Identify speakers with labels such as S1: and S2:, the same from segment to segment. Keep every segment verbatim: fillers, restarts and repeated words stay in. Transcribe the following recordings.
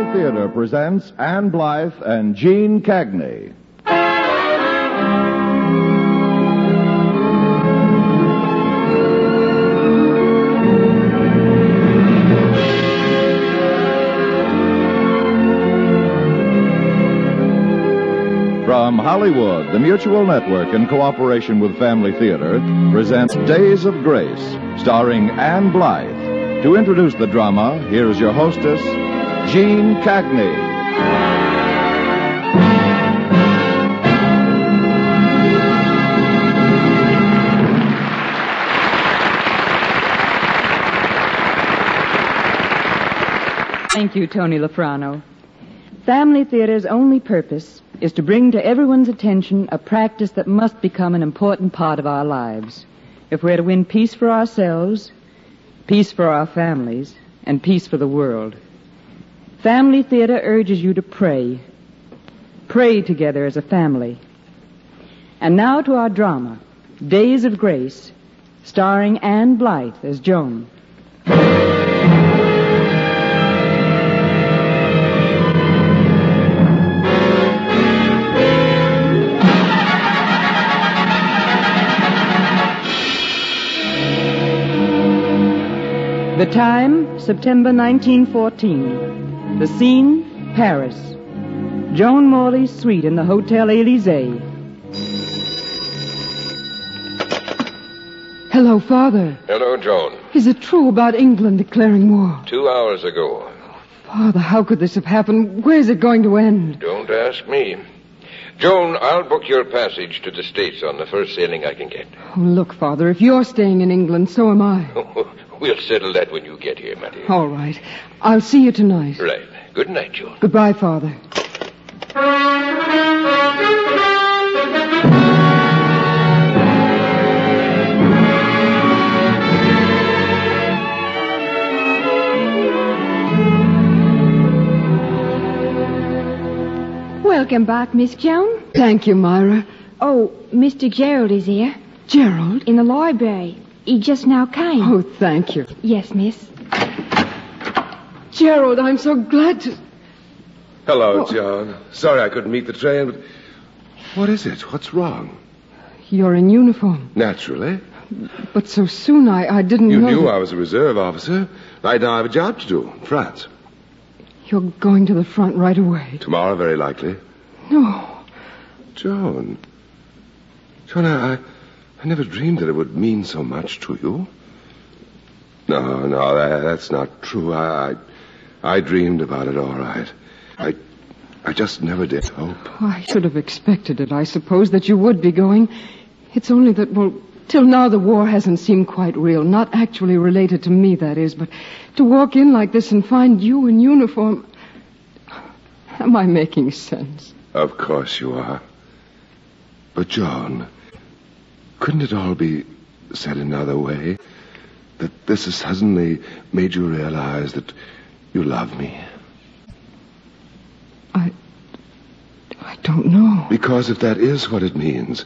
S1: Theater presents Ann Blythe and Gene Cagney. From Hollywood, the Mutual Network, in cooperation with Family Theater, presents Days of Grace, starring Ann Blythe. To introduce the drama, here's your hostess, Gene Cagney.
S2: Thank you, Tony Lafrano. Family Theater's only purpose is to bring to everyone's attention a practice that must become an important part of our lives. If we're to win peace for ourselves, peace for our families, and peace for the world. Family Theater urges you to pray. Pray together as a family. And now to our drama, Days of Grace, starring Ann Blythe as Joan. The time, September nineteen fourteen. The scene, Paris. Joan Morley's suite in the Hotel Élysée.
S3: Hello, Father.
S4: Hello, Joan.
S3: Is it true about England declaring war?
S4: Two hours ago.
S3: Father, how could this have happened? Where's it going to end?
S4: Don't ask me. Joan, I'll book your passage to the States on the first sailing I can get.
S3: Oh, look, Father, if you're staying in England, so am I.
S4: We'll settle that when you get here, Matty.
S3: All right. I'll see you tonight.
S4: Right. Good night, Joan.
S3: Goodbye, Father.
S5: Welcome back, Miss Joan.
S3: Thank you, Myra.
S5: Oh, Mister Gerald is here.
S3: Gerald?
S5: In the library. He just now came.
S3: Oh, thank you.
S5: Yes, miss.
S3: Gerald, I'm so glad to...
S6: Hello, oh. John. Sorry I couldn't meet the train, but... What is it? What's wrong?
S3: You're in uniform.
S6: Naturally.
S3: But so soon, I, I didn't
S6: you
S3: know...
S6: You knew
S3: that...
S6: I was a reserve officer. I now have a job to do in France.
S3: You're going to the front right away?
S6: Tomorrow, very likely.
S3: No.
S6: Joan. Joan, I... I never dreamed that it would mean so much to you. No, no, that, that's not true. I, I I dreamed about it all right. I I just never did hope.
S3: Oh, I should have expected it, I suppose, that you would be going. It's only that, well, till now the war hasn't seemed quite real. Not actually related to me, that is, but to walk in like this and find you in uniform... Am I making sense?
S6: Of course you are. But, Joan... Couldn't it all be said another way? That this has suddenly made you realize that you love me?
S3: I... I don't know.
S6: Because if that is what it means...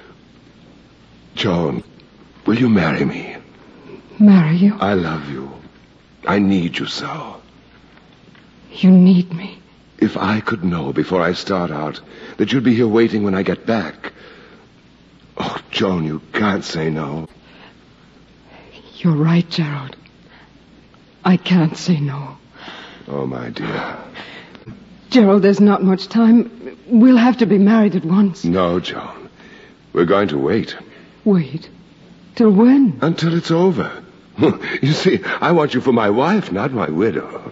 S6: Joan, will you marry me?
S3: Marry you?
S6: I love you. I need you so.
S3: You need me?
S6: If I could know before I start out that you'd be here waiting when I get back... Oh, Joan, you can't say no.
S3: You're right, Gerald. I can't say no.
S6: Oh, my dear.
S3: Gerald, there's not much time. We'll have to be married at once.
S6: No, Joan. We're going to wait.
S3: Wait? Till when?
S6: Until it's over. You see, I want you for my wife, not my widow.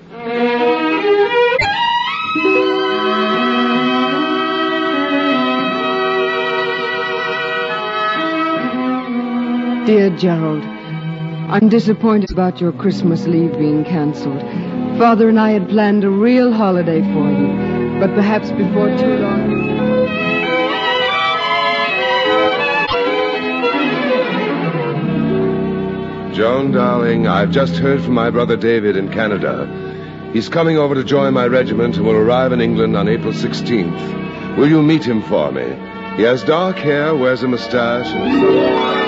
S3: Dear Gerald, I'm disappointed about your Christmas leave being cancelled. Father and I had planned a real holiday for you, but perhaps before too long...
S6: Joan, darling, I've just heard from my brother David in Canada. He's coming over to join my regiment and will arrive in England on April sixteenth. Will you meet him for me? He has dark hair, wears a mustache, and...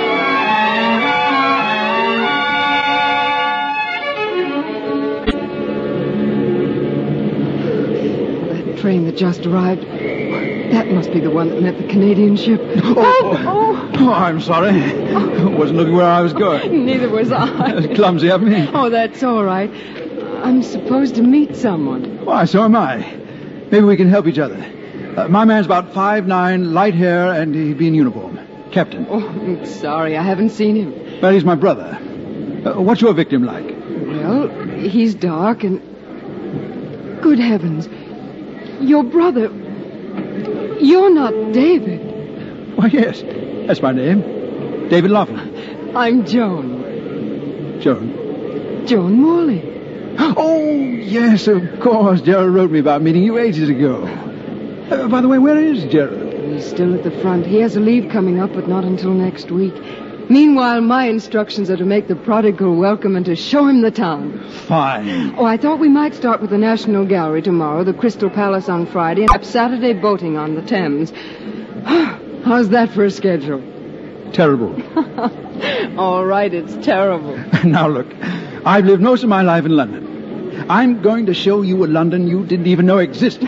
S3: train that just arrived. That must be the one that met the Canadian ship.
S7: Oh, oh, oh I'm sorry. I wasn't looking where I was going.
S3: Neither was I.
S7: That was clumsy of me.
S3: Oh, that's all right. I'm supposed to meet someone.
S7: Why, so am I. Maybe we can help each other. Uh, my man's about five nine, light hair, and he'd be in uniform. Captain.
S3: Oh, I'm sorry. I haven't seen him.
S7: Well, he's my brother. Uh, what's your victim like?
S3: Well, he's dark and... Good heavens. Your brother... You're not David.
S7: Why, yes. That's my name. David Laughlin.
S3: I'm Joan.
S7: Joan?
S3: Joan Morley.
S7: Oh, yes, of course. Gerald wrote me about meeting you ages ago. Uh, by the way, where is Gerald?
S3: He's still at the front. He has a leave coming up, but not until next week. Meanwhile, my instructions are to make the prodigal welcome and to show him the town.
S7: Fine.
S3: Oh, I thought we might start with the National Gallery tomorrow, the Crystal Palace on Friday, and have Saturday boating on the Thames. How's that for a schedule?
S7: Terrible.
S3: All right, it's terrible.
S7: Now, look, I've lived most of my life in London. I'm going to show you a London you didn't even know existed.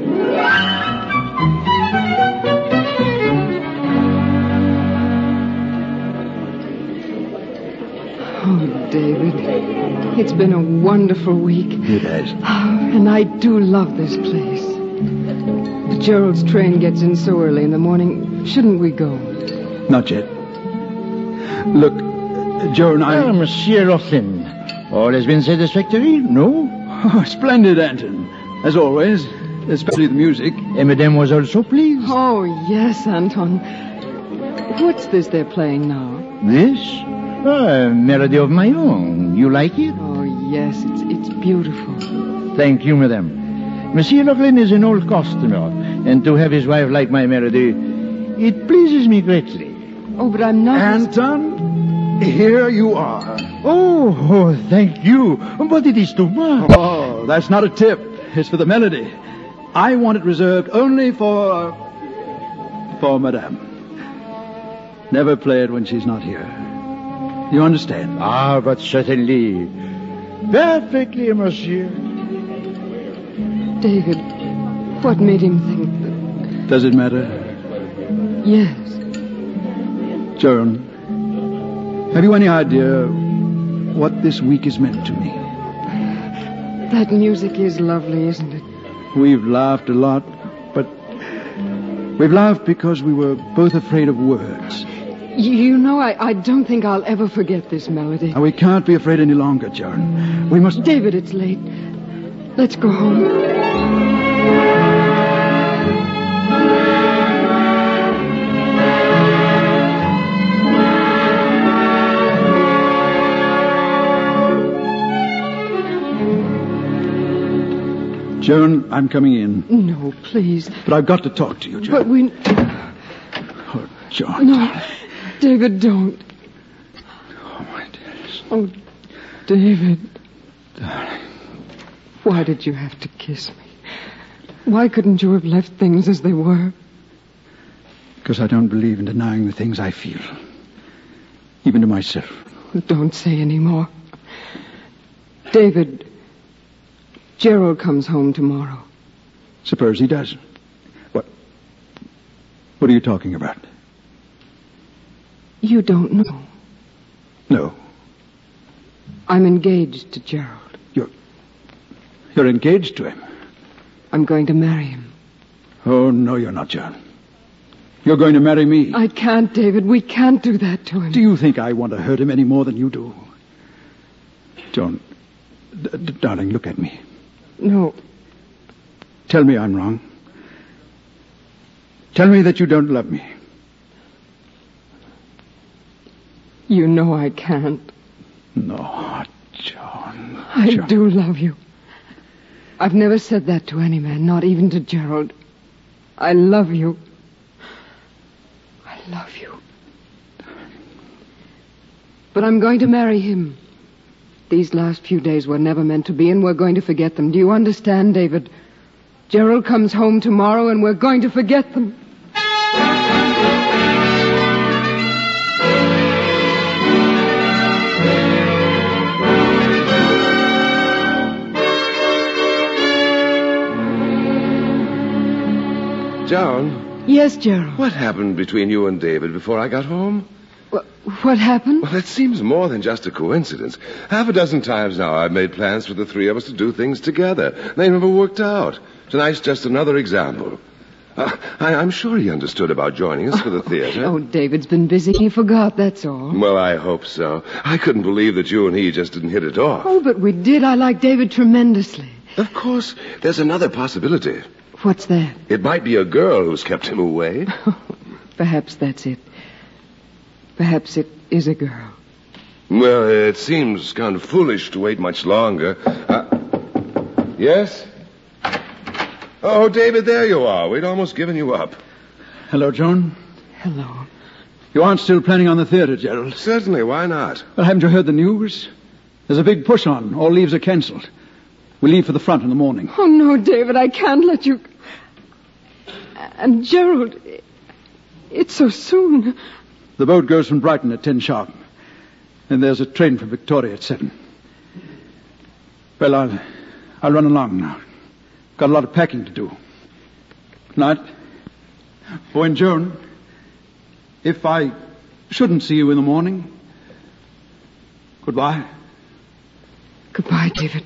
S3: Oh, David, it's been a wonderful week.
S7: It has.
S3: And I do love this place. But Gerald's train gets in so early in the morning. Shouldn't we go?
S7: Not yet. Look, Joan, I...
S8: Ah, Monsieur Laughlin. All has been satisfactory, no?
S7: Oh, splendid, Anton. As always, especially the music.
S8: And Madame was also pleased.
S3: Oh, yes, Anton. What's this they're playing now?
S8: This? Ah, a melody of my own. You like it?
S3: Oh, yes, it's it's beautiful.
S8: Thank you, Madame. Monsieur Laughlin is an old customer, and to have his wife like my melody, it pleases me greatly.
S3: Oh, but I'm not...
S7: Anton, here you are.
S8: Oh, oh, thank you. But it is too much.
S7: Oh, that's not a tip. It's for the melody. I want it reserved only for... for Madame. Never play it when she's not here. You understand?
S8: Ah, but certainly. Perfectly, monsieur.
S3: David, what made him think that...
S7: Does it matter?
S3: Yes.
S7: Joan, have you any idea what this week has meant to me?
S3: That music is lovely, isn't it?
S7: We've laughed a lot, but we've laughed because we were both afraid of words.
S3: You, you know, I, I don't think I'll ever forget this melody.
S7: And we can't be afraid any longer, Joan. We must...
S3: David, it's late. Let's go home.
S7: Joan, I'm coming in.
S3: No, please.
S7: But I've got to talk to you, Joan.
S3: But we...
S7: Oh, Joan.
S3: No, David, don't.
S7: Oh, my dearest.
S3: Oh, David.
S7: Darling.
S3: Why did you have to kiss me? Why couldn't you have left things as they were?
S7: Because I don't believe in denying the things I feel. Even to myself.
S3: Don't say any more. David, Gerald comes home tomorrow.
S7: Suppose he does. What? What are you talking about?
S3: You don't know.
S7: No.
S3: I'm engaged to Gerald.
S7: You're... You're engaged to him?
S3: I'm going to marry him.
S7: Oh, no, you're not, Joan. You're going to marry me.
S3: I can't, David. We can't do that to him.
S7: Do you think I want to hurt him any more than you do? Joan, d- d- darling, look at me.
S3: No.
S7: Tell me I'm wrong. Tell me that you don't love me.
S3: You know I can't.
S7: No, Joan.
S3: I
S7: Joan.
S3: do love you. I've never said that to any man, not even to Gerald. I love you. I love you. But I'm going to marry him. These last few days were never meant to be, and we're going to forget them. Do you understand, David? Gerald comes home tomorrow, and we're going to forget them.
S6: Joan,
S3: Yes, Gerald.
S6: what happened between you and David before I got home?
S3: Wha- What happened?
S6: Well, it seems more than just a coincidence. Half a dozen times now I've made plans for the three of us to do things together. They never worked out. Tonight's just another example. Uh, I, I'm sure he understood about joining us for the theater.
S3: Oh, David's been busy. He forgot, that's all.
S6: Well, I hope so. I couldn't believe that you and he just didn't hit it off.
S3: Oh, but we did. I like David tremendously.
S6: Of course, there's another possibility.
S3: What's that?
S6: It might be a girl who's kept him away.
S3: Perhaps that's it. Perhaps it is a girl.
S6: Well, it seems kind of foolish to wait much longer. Uh, yes? Oh, David, there you are. We'd almost given you up.
S7: Hello, Joan.
S3: Hello.
S7: You aren't still planning on the theater, Gerald?
S6: Certainly, why not?
S7: Well, haven't you heard the news? There's a big push on. All leaves are cancelled. We leave for the front in the morning.
S3: Oh, no, David, I can't let you... And Gerald, it's so soon.
S7: The boat goes from Brighton at ten sharp. And there's a train for Victoria at seven. Well, I'll, I'll run along now. Got a lot of packing to do. Night. Oh, and Joan, if I shouldn't see you in the morning, goodbye.
S3: Goodbye, David.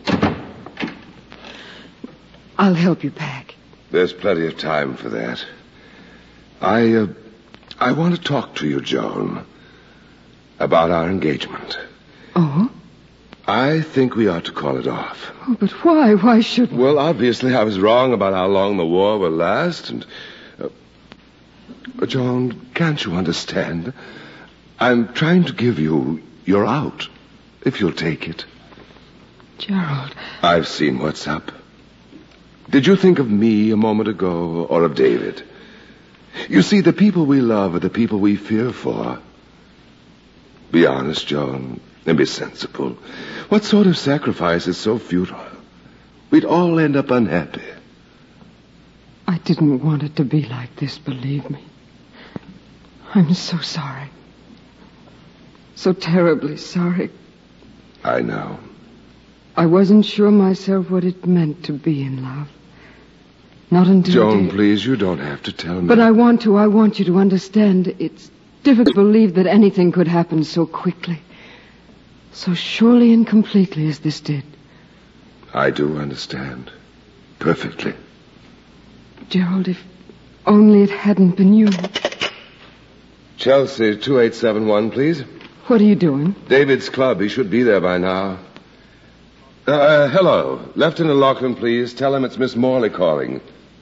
S3: I'll help you pack.
S6: There's plenty of time for that. I, uh, I want to talk to you, Joan, about our engagement.
S3: Oh?
S6: I think we ought to call it off.
S3: Oh, but why? Why should we?
S6: Well, obviously, I was wrong about how long the war will last, and... Uh, Joan, can't you understand? I'm trying to give you your out, if you'll take it.
S3: Gerald.
S6: I've seen what's up. Did you think of me a moment ago, or of David? You see, the people we love are the people we fear for. Be honest, Joan, and be sensible. What sort of sacrifice is so futile? We'd all end up unhappy.
S3: I didn't want it to be like this, believe me. I'm so sorry. So terribly sorry.
S6: I know.
S3: I wasn't sure myself what it meant to be in love. Not until...
S6: Joan,
S3: David...
S6: please, you don't have to tell me.
S3: But I want to. I want you to understand. It's difficult to believe that anything could happen so quickly. So surely and completely as this did.
S6: I do understand. Perfectly.
S3: Gerald, if only it hadn't been you.
S6: Chelsea, two eight seven one, please.
S3: What are you doing?
S6: David's club. He should be there by now. Uh, hello. Lieutenant Lachlan, please. Tell him it's Miss Morley calling.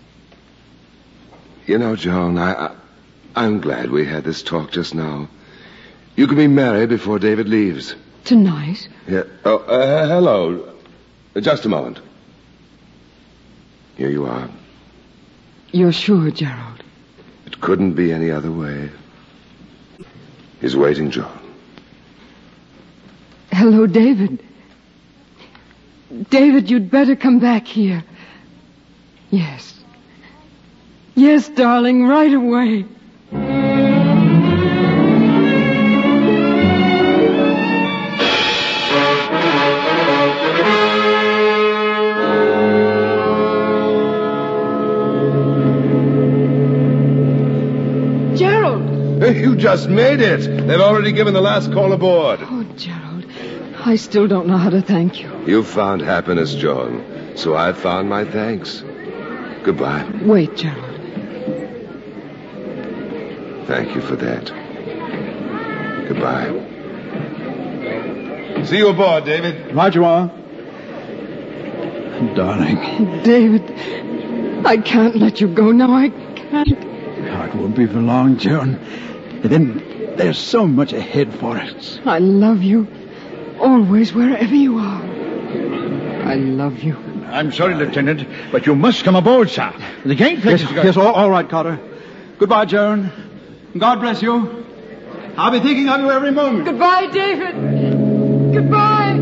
S6: You know, Joan, I, I, I'm glad we had this talk just now. You can be married before David leaves.
S3: Tonight?
S6: Yeah. Oh, uh, hello. Uh, just a moment. Here you are.
S3: You're sure, Gerald?
S6: It couldn't be any other way. He's waiting, Joan.
S3: Hello, David. David, you'd better come back here. Yes. Yes, darling, right away.
S6: Gerald! You just made it. They've already given the last call aboard.
S3: Oh, Gerald, I still don't know how to thank you.
S6: You found happiness, Joan, so I've found my thanks. Goodbye.
S3: Wait, Gerald.
S6: Thank you for that. Goodbye. See you aboard, David.
S7: Right you are. Darling.
S3: David, I can't let you go now. I can't.
S7: Oh, it won't be for long, Joan. And then there's so much ahead for us.
S3: I love you. Always, wherever you are. I love you.
S8: I'm sorry, Lieutenant, but you must come aboard, sir. The gangplank
S7: Yes,
S8: is going...
S7: yes, all, all right, Carter. Goodbye, Joan. God bless you. I'll be thinking of you every moment.
S3: Goodbye, David. Goodbye.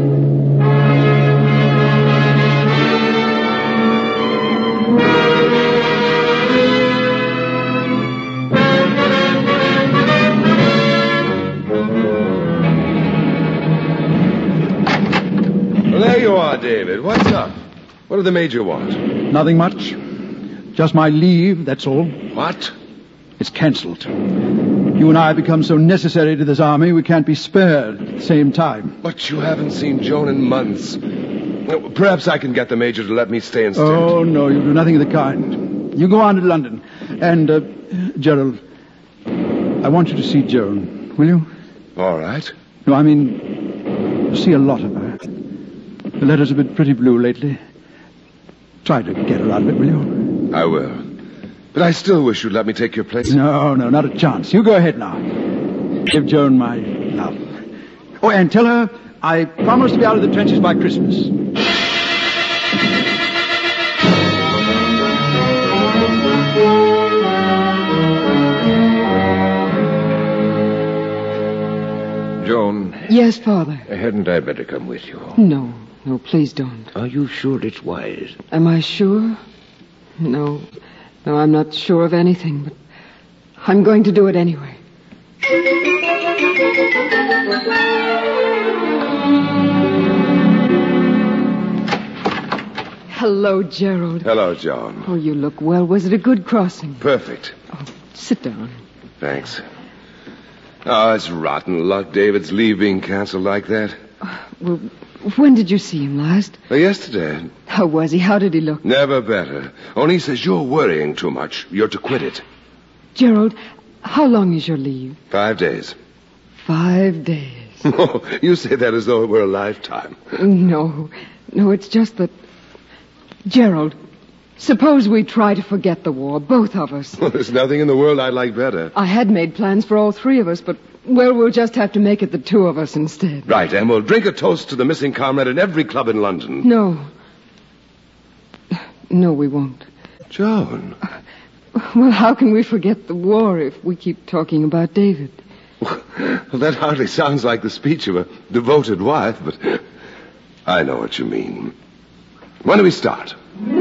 S6: Well, there you are, David. What's up? What did the Major want?
S7: Nothing much. Just my leave, that's all.
S6: What?
S7: It's cancelled. You and I have become so necessary to this army, we can't be spared at the same time.
S6: But you haven't seen Joan in months. Perhaps I can get the Major to let me stay instead.
S7: Oh, no, you'll do nothing of the kind. You go on to London. And, uh, Gerald, I want you to see Joan, will you?
S6: All right.
S7: No, I mean, see a lot of her. The letters have been pretty blue lately. Try to get her out of it, will you?
S6: I will. But I still wish you'd let me take your place.
S7: No, no, not a chance. You go ahead now. Give Joan my love. Oh, and tell her I promise to be out of the trenches by Christmas.
S4: Joan.
S3: Yes, Father.
S4: Hadn't I better come with you?
S3: No, no, please don't.
S4: Are you sure it's wise?
S3: Am I sure? No. No, I'm not sure of anything, but I'm going to do it anyway. Hello, Gerald.
S6: Hello, Joan.
S3: Oh, you look well. Was it a good crossing?
S6: Perfect.
S3: Oh, sit down.
S6: Thanks. Oh, it's rotten luck, David's leave being canceled like that.
S3: Uh, well, when did you see him last?
S6: Uh, yesterday.
S3: How was he? How did he look?
S6: Never better. Only he says you're worrying too much. You're to quit it.
S3: Gerald, how long is your leave?
S6: Five days.
S3: Five days.
S6: Oh, you say that as though it were a lifetime.
S3: No. No, it's just that... Gerald, suppose we try to forget the war, both of us.
S6: Well, there's nothing in the world I'd like better.
S3: I had made plans for all three of us, but, well, we'll just have to make it the two of us instead.
S6: Right, and we'll drink a toast to the missing comrade in every club in London.
S3: No. No, we won't.
S6: Joan.
S3: Well, how can we forget the war if we keep talking about David?
S6: Well, that hardly sounds like the speech of a devoted wife, but I know what you mean. When do we start?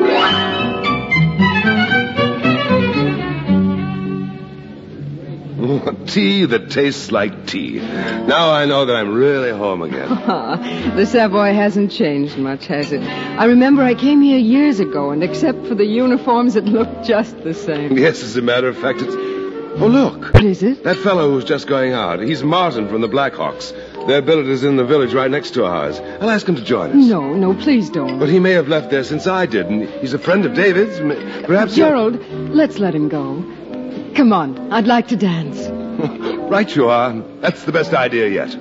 S6: Tea that tastes like tea. Now I know that I'm really home again.
S3: The Savoy hasn't changed much, has it? I remember I came here years ago, and except for the uniforms, it looked just the same.
S6: Yes, as a matter of fact, it's... Oh, look.
S3: What is it?
S6: That fellow who's just going out. He's Martin from the Blackhawks. Their billet is in the village right next to ours. I'll ask him to join us.
S3: No, no, please don't.
S6: But he may have left there since I did, and he's a friend of David's. Perhaps...
S3: Gerald, let's let him go. Come on, I'd like to dance.
S6: Right you are. That's the best idea yet.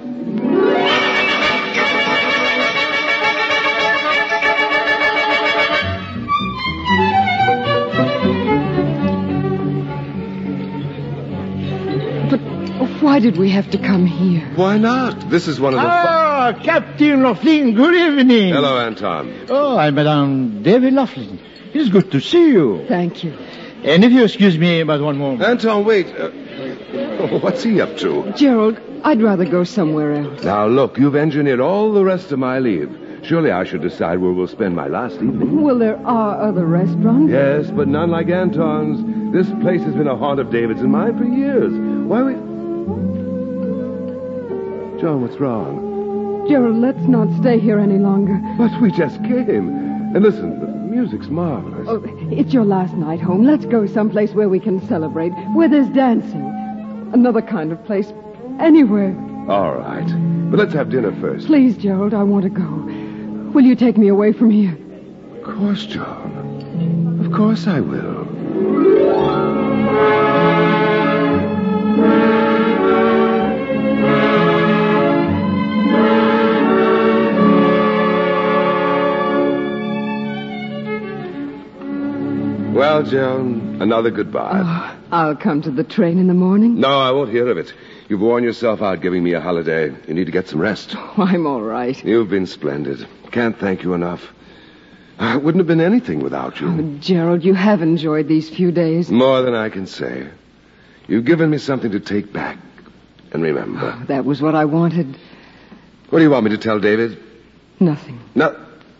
S3: But why did we have to come here?
S6: Why not? This is one of the...
S8: Ah, fu- Captain Laughlin, good evening.
S6: Hello, Anton.
S8: Oh, I'm Madame David Laughlin. It's good to see you.
S3: Thank you.
S8: And if you excuse me but one moment.
S6: Anton, wait. Uh, what's he up to?
S3: Gerald, I'd rather go somewhere else.
S6: Now, look, you've engineered all the rest of my leave. Surely I should decide where we'll spend my last evening.
S3: Well, there are other restaurants.
S6: Yes, but none like Anton's. This place has been a haunt of David's and mine for years. Why we... John, what's wrong?
S3: Gerald, let's not stay here any longer.
S6: But we just came. And listen, the music's marvelous.
S3: Oh, it's your last night home. Let's go someplace where we can celebrate, where there's dancing. Another kind of place. Anywhere.
S6: All right. But let's have dinner first.
S3: Please, Gerald, I want to go. Will you take me away from here?
S6: Of course, John. Of course I will. Well, Joan, another goodbye.
S3: Oh, I'll come to the train in the morning.
S6: No, I won't hear of it. You've worn yourself out giving me a holiday. You need to get some rest.
S3: Oh, I'm all right.
S6: You've been splendid. Can't thank you enough. It wouldn't have been anything without you.
S3: Oh, Gerald, you have enjoyed these few days.
S6: More than I can say. You've given me something to take back and remember.
S3: Oh, that was what I wanted.
S6: What do you want me to tell David?
S3: Nothing.
S6: No.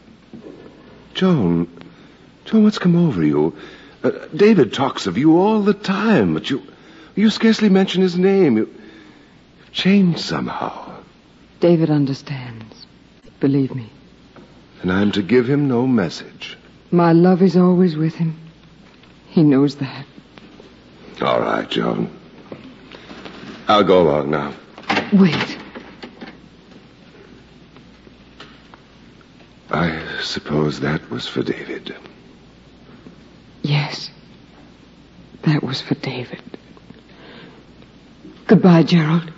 S6: Joan, Joan, what's come over you? Uh, David talks of you all the time, but you you scarcely mention his name. You, you've changed somehow.
S3: David understands. Believe me.
S6: And I'm to give him no message.
S3: My love is always with him. He knows that.
S6: All right, Joan. I'll go along now.
S3: Wait.
S6: I suppose that was for David.
S3: Yes. That was for David. Goodbye, Gerald.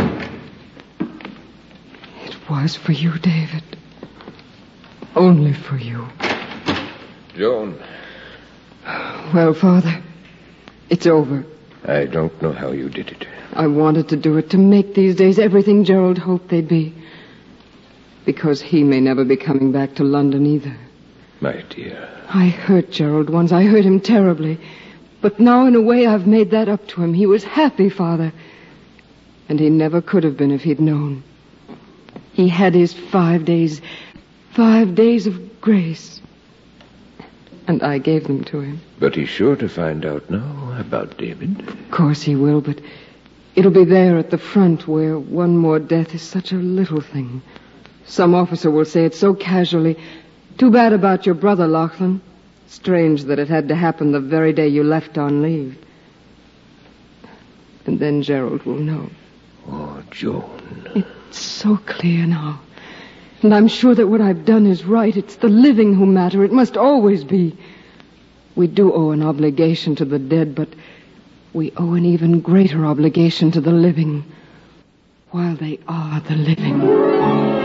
S3: It was for you, David. Only for you.
S4: Joan.
S3: Well, Father, it's over.
S4: I don't know how you did it.
S3: I wanted to do it to make these days everything Gerald hoped they'd be. Because he may never be coming back to London either.
S4: My dear.
S3: I hurt Gerald once. I hurt him terribly. But now, in a way, I've made that up to him. He was happy, Father. And he never could have been if he'd known. He had his five days, five days of grace. And I gave them to him.
S4: But he's sure to find out now about David.
S3: Of course he will, but it'll be there at the front where one more death is such a little thing. Some officer will say it so casually. Too bad about your brother, Lachlan. Strange that it had to happen the very day you left on leave. And then Gerald will know.
S4: Oh, Joan.
S3: It's so clear now. And I'm sure that what I've done is right. It's the living who matter. It must always be. We do owe an obligation to the dead, but we owe an even greater obligation to the living, while they are the living.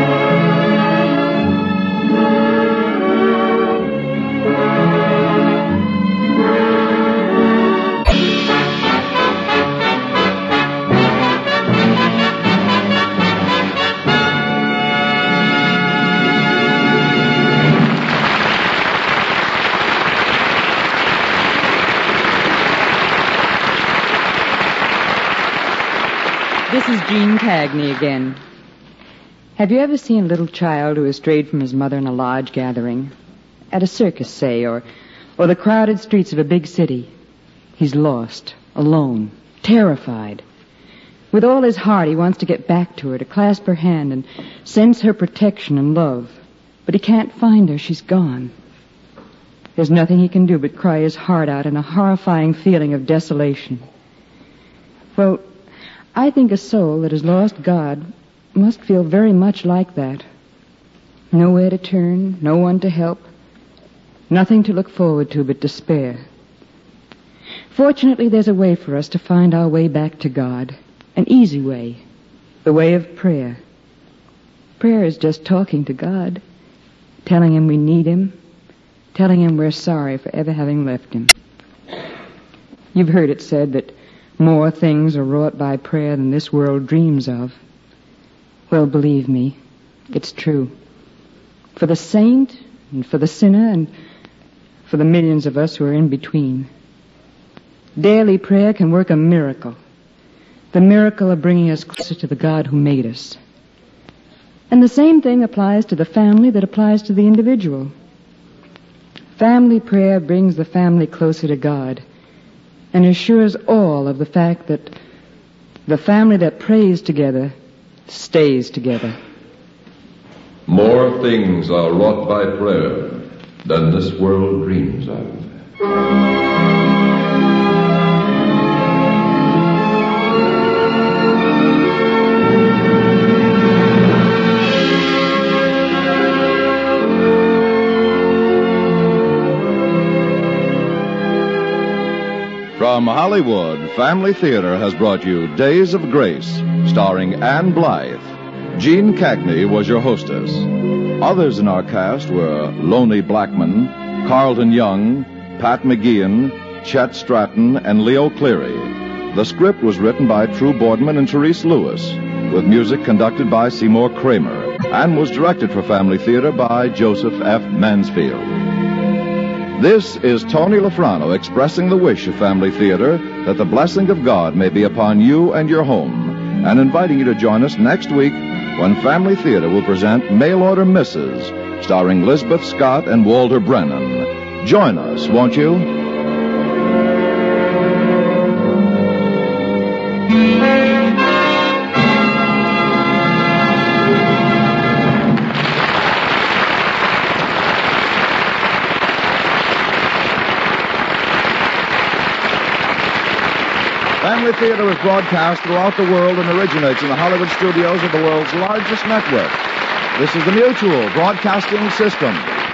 S2: This is Gene Cagney again. Have you ever seen a little child who has strayed from his mother in a large gathering? At a circus, say, or, or the crowded streets of a big city. He's lost, alone, terrified. With all his heart, he wants to get back to her, to clasp her hand and sense her protection and love. But he can't find her. She's gone. There's nothing he can do but cry his heart out in a horrifying feeling of desolation. Well, I think a soul that has lost God must feel very much like that. Nowhere to turn, no one to help, nothing to look forward to but despair. Fortunately, there's a way for us to find our way back to God, an easy way, the way of prayer. Prayer is just talking to God, telling him we need him, telling him we're sorry for ever having left him. You've heard it said that more things are wrought by prayer than this world dreams of. Well, believe me, it's true. For the saint, and for the sinner, and for the millions of us who are in between. Daily prayer can work a miracle. The miracle of bringing us closer to the God who made us. And the same thing applies to the family that applies to the individual. Family prayer brings the family closer to God and assures all of the fact that the family that prays together stays together.
S1: More things are wrought by prayer than this world dreams of. From Hollywood, Family Theater has brought you Days of Grace, starring Anne Blythe. Gene Cagney was your hostess. Others in our cast were Loney Blackman, Carlton Young, Pat McGeehan, Chet Stratton, and Leo Cleary. The script was written by True Boardman and Therese Lewis, with music conducted by Seymour Kramer, and was directed for Family Theater by Joseph F. Mansfield. This is Tony Lafrano expressing the wish of Family Theater that the blessing of God may be upon you and your home, and inviting you to join us next week when Family Theater will present Mail Order Missus, starring Lisbeth Scott and Walter Brennan. Join us, won't you? Family Theater is broadcast throughout the world and originates in the Hollywood studios of the world's largest network. This is the Mutual Broadcasting System.